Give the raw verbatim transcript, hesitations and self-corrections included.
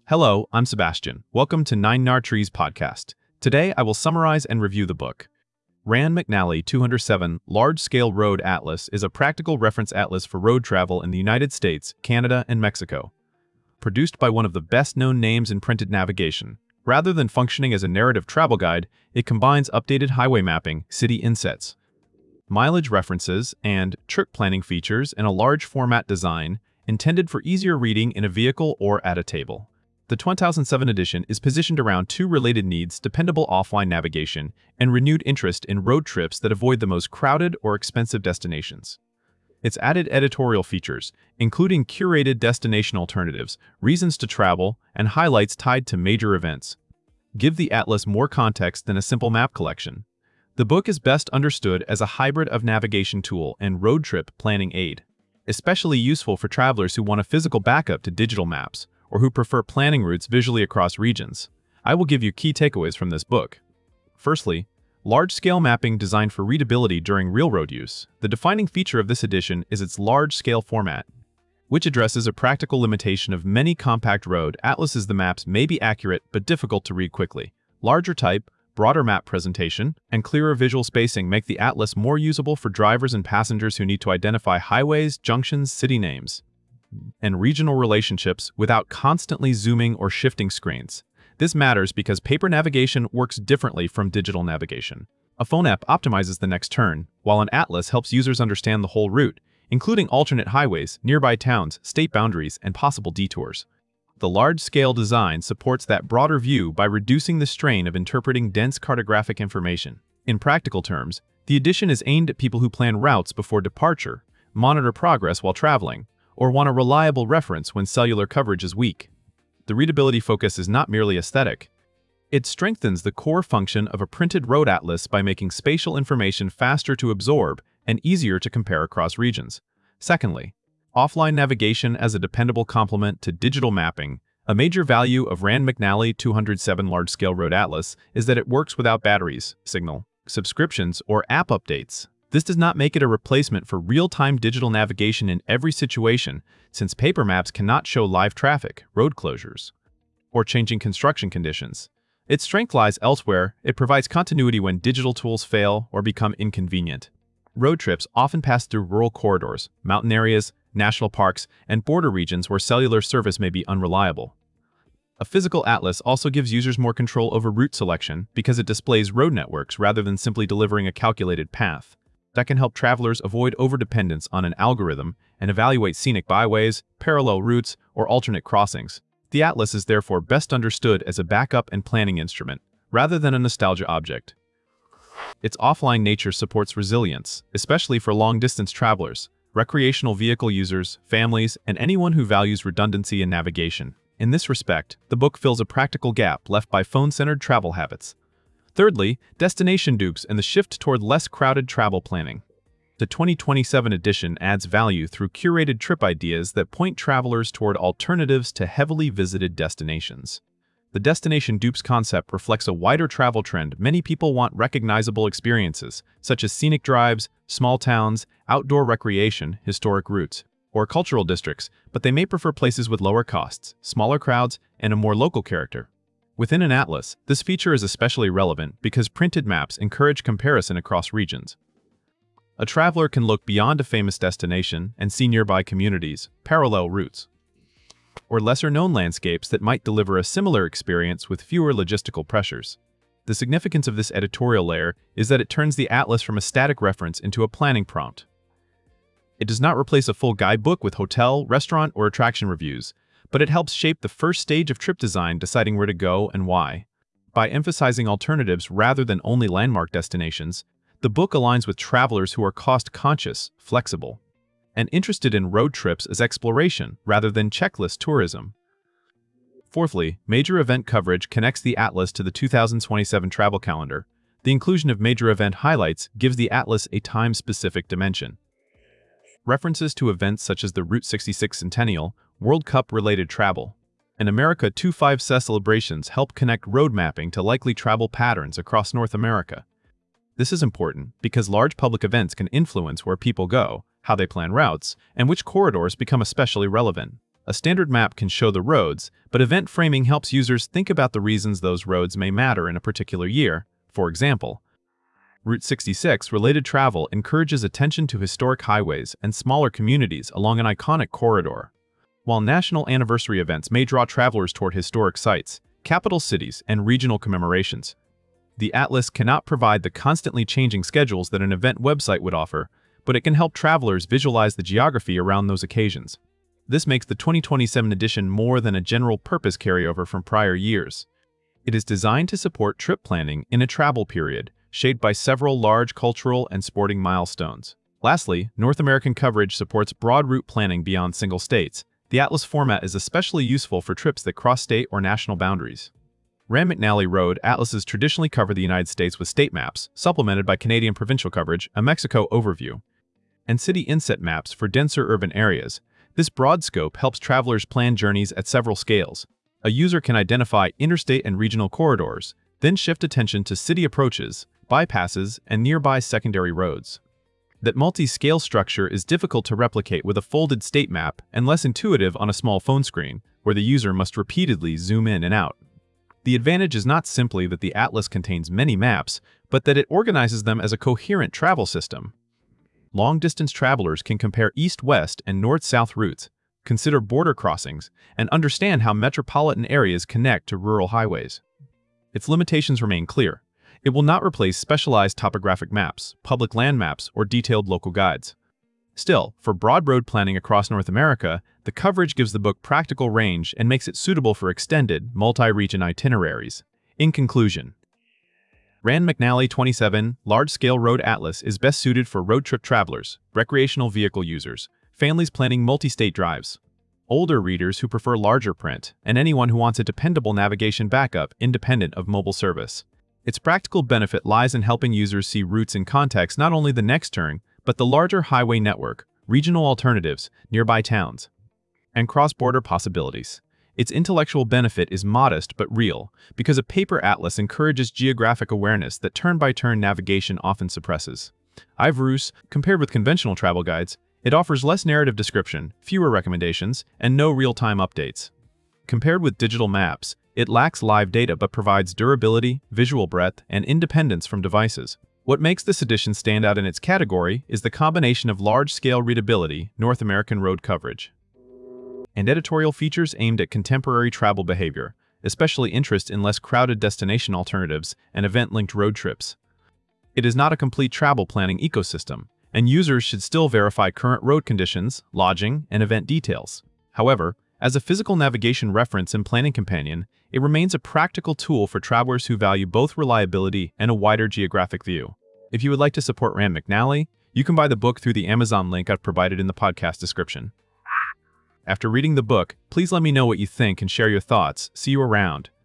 Hello, I'm Sebastian. Welcome to Nine Nar Trees podcast. Today, I will summarize and review the book. Rand McNally two oh seven Large-Scale Road Atlas is a practical reference atlas for road travel in the United States, Canada, and Mexico. Produced by one of the best-known names in printed navigation. Rather than functioning as a narrative travel guide, it combines updated highway mapping, city insets, mileage references, and trip planning features in a large format design intended for easier reading in a vehicle or at a table. The two thousand seven edition is positioned around two related needs: dependable offline navigation and renewed interest in road trips that avoid the most crowded or expensive destinations. Its added editorial features, including curated destination alternatives, reasons to travel, and highlights tied to major events, give the atlas more context than a simple map collection. The book is best understood as a hybrid of navigation tool and road trip planning aid, especially useful for travelers who want a physical backup to digital maps, or who prefer planning routes visually across regions. I will give you key takeaways from this book. Firstly, large-scale mapping designed for readability during real road use. The defining feature of this edition is its large-scale format, which addresses a practical limitation of many compact road atlases. The maps may be accurate but difficult to read quickly. Larger type, broader map presentation, and clearer visual spacing make the atlas more usable for drivers and passengers who need to identify highways, junctions, city names, and regional relationships without constantly zooming or shifting screens. This matters because paper navigation works differently from digital navigation. A phone app optimizes the next turn, while an atlas helps users understand the whole route, including alternate highways, nearby towns, state boundaries, and possible detours. The large-scale design supports that broader view by reducing the strain of interpreting dense cartographic information. In practical terms, the edition is aimed at people who plan routes before departure, monitor progress while traveling, or want a reliable reference when cellular coverage is weak. The readability focus is not merely aesthetic. It strengthens the core function of a printed road atlas by making spatial information faster to absorb and easier to compare across regions. Secondly, offline navigation as a dependable complement to digital mapping. A major value of Rand McNally two oh seven Large-Scale Road Atlas is that it works without batteries, signal, subscriptions, or app updates. This does not make it a replacement for real-time digital navigation in every situation, since paper maps cannot show live traffic, road closures, or changing construction conditions. Its strength lies elsewhere. It provides continuity when digital tools fail or become inconvenient. Road trips often pass through rural corridors, mountain areas, national parks, and border regions where cellular service may be unreliable. A physical atlas also gives users more control over route selection because it displays road networks rather than simply delivering a calculated path. That can help travelers avoid overdependence on an algorithm and evaluate scenic byways, parallel routes, or alternate crossings. The atlas is therefore best understood as a backup and planning instrument, rather than a nostalgia object. Its offline nature supports resilience, especially for long-distance travelers, recreational vehicle users, families, and anyone who values redundancy in navigation. In this respect, the book fills a practical gap left by phone-centered travel habits. Thirdly, destination dupes and the shift toward less crowded travel planning. The twenty twenty-seven edition adds value through curated trip ideas that point travelers toward alternatives to heavily visited destinations. The destination dupes concept reflects a wider travel trend. Many people want recognizable experiences, such as scenic drives, small towns, outdoor recreation, historic routes, or cultural districts, but they may prefer places with lower costs, smaller crowds, and a more local character. Within an atlas, this feature is especially relevant because printed maps encourage comparison across regions. A traveler can look beyond a famous destination and see nearby communities, parallel routes, or lesser-known landscapes that might deliver a similar experience with fewer logistical pressures. The significance of this editorial layer is that it turns the atlas from a static reference into a planning prompt. It does not replace a full guidebook with hotel, restaurant, or attraction reviews, but it helps shape the first stage of trip design, deciding where to go and why. By emphasizing alternatives rather than only landmark destinations, the book aligns with travelers who are cost-conscious, flexible, and interested in road trips as exploration rather than checklist tourism. Fourthly, major event coverage connects the atlas to the two thousand twenty-seven travel calendar. The inclusion of major event highlights gives the atlas a time-specific dimension. References to events such as the Route sixty-six Centennial, World Cup-related travel, and America twenty-five celebrations help connect road mapping to likely travel patterns across North America. This is important because large public events can influence where people go, how they plan routes, and which corridors become especially relevant. A standard map can show the roads, but event framing helps users think about the reasons those roads may matter in a particular year. For example, Route sixty-six Related Travel encourages attention to historic highways and smaller communities along an iconic corridor. While national anniversary events may draw travelers toward historic sites, capital cities, and regional commemorations, the atlas cannot provide the constantly changing schedules that an event website would offer, but it can help travelers visualize the geography around those occasions. This makes the twenty twenty-seven edition more than a general-purpose carryover from prior years. It is designed to support trip planning in a travel period, shaped by several large cultural and sporting milestones. Lastly, North American coverage supports broad route planning beyond single states. The atlas format is especially useful for trips that cross state or national boundaries. Rand McNally Road atlases traditionally cover the United States with state maps, supplemented by Canadian provincial coverage, a Mexico overview, and city inset maps for denser urban areas. This broad scope helps travelers plan journeys at several scales. A user can identify interstate and regional corridors, then shift attention to city approaches, bypasses, and nearby secondary roads. That multi-scale structure is difficult to replicate with a folded state map and less intuitive on a small phone screen, where the user must repeatedly zoom in and out. The advantage is not simply that the atlas contains many maps, but that it organizes them as a coherent travel system. Long-distance travelers can compare east-west and north-south routes, consider border crossings, and understand how metropolitan areas connect to rural highways. Its limitations remain clear. It will not replace specialized topographic maps, public land maps, or detailed local guides. Still, for broad road planning across North America, the coverage gives the book practical range and makes it suitable for extended, multi-region itineraries. In conclusion, Rand McNally twenty-seven Large-Scale Road Atlas is best suited for road trip travelers, recreational vehicle users, families planning multi-state drives, older readers who prefer larger print, and anyone who wants a dependable navigation backup independent of mobile service. Its practical benefit lies in helping users see routes in context not only the next turn, but the larger highway network, regional alternatives, nearby towns, and cross-border possibilities. Its intellectual benefit is modest but real, because a paper atlas encourages geographic awareness that turn-by-turn navigation often suppresses. Iverus, compared with conventional travel guides, it offers less narrative description, fewer recommendations, and no real-time updates. Compared with digital maps, it lacks live data but provides durability, visual breadth, and independence from devices. What makes this edition stand out in its category is the combination of large-scale readability, North American road coverage, and editorial features aimed at contemporary travel behavior, especially interest in less crowded destination alternatives and event-linked road trips. It is not a complete travel planning ecosystem, and users should still verify current road conditions, lodging, and event details. However, as a physical navigation reference and planning companion, it remains a practical tool for travelers who value both reliability and a wider geographic view. If you would like to support Rand McNally, you can buy the book through the Amazon link I've provided in the podcast description. After reading the book, please let me know what you think and share your thoughts. See you around.